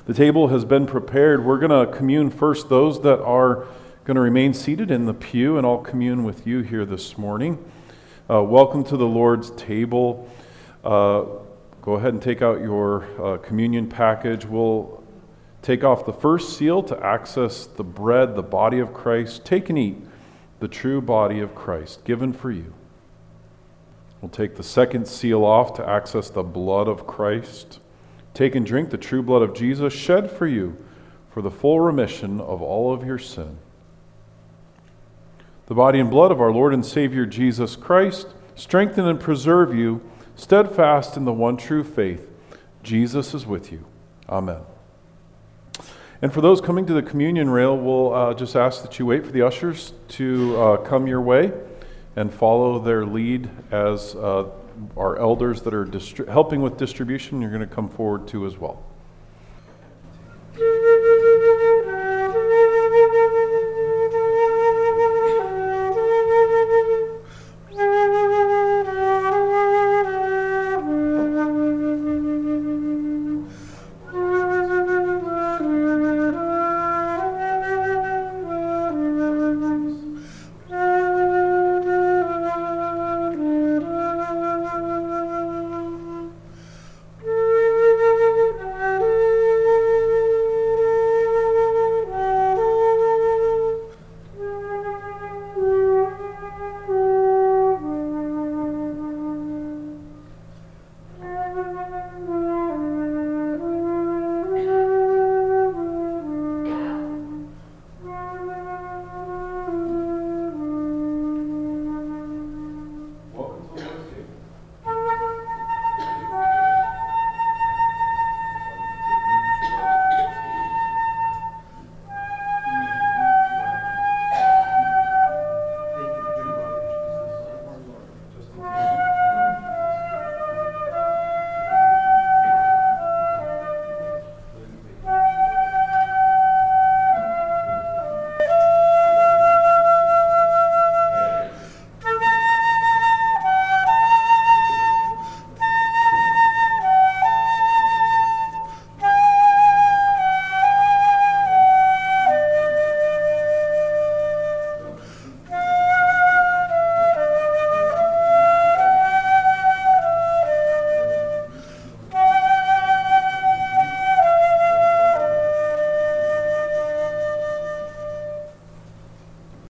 The table has been prepared. We're going to commune first. Those that are going to remain seated in the pew, and I'll commune with you here this morning. Welcome to the Lord's table. Go ahead and take out your communion package. We'll take off the first seal to access the bread, the body of Christ. Take and eat the true body of Christ given for you. We'll take the second seal off to access the blood of Christ. Take and drink the true blood of Jesus shed for you for the full remission of all of your sin. The body and blood of our Lord and Savior Jesus Christ strengthen and preserve you, steadfast in the one true faith. Jesus is with you. Amen. And for those coming to the communion rail, we'll just ask that you wait for the ushers to come your way and follow their lead as our elders that are helping with distribution. You're going to come forward too as well.